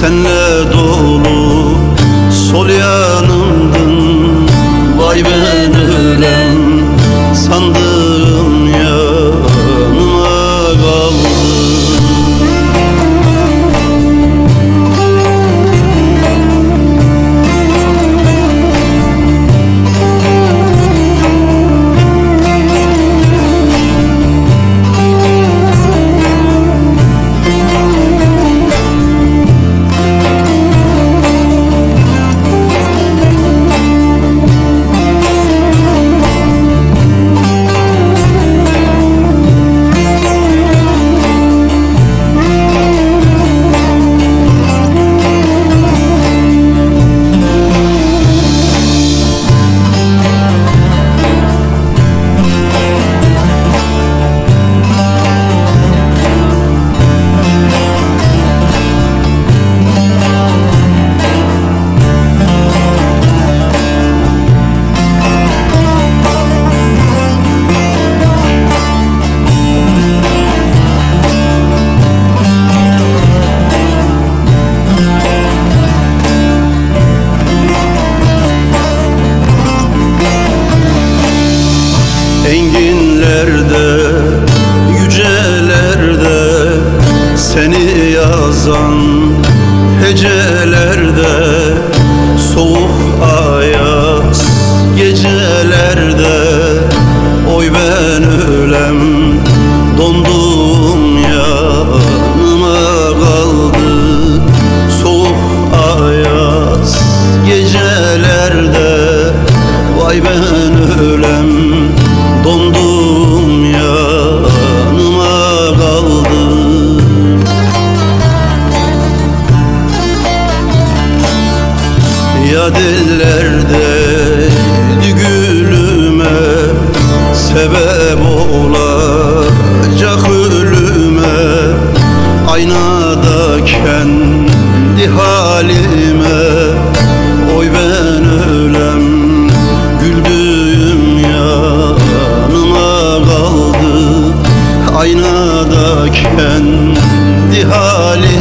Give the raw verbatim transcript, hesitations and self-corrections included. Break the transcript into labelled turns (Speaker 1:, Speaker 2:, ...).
Speaker 1: senle dolu sol yanımdın. Vay ben ölem sandığım yanıma kaldı. Enginlerde, yücelerde seni yazan hecelerde, soğuk ayaz gecelerde, oy ben ölem dondum yanıma kaldı. Soğuk ayaz gecelerde, vay ben ölem dondum yanıma kaldı. Ya dillerde gülüme sebep olacak ölüme, aynada kendi halime, oy ben ölem güldüğüm yanıma kaldı. Aynada kendi halime,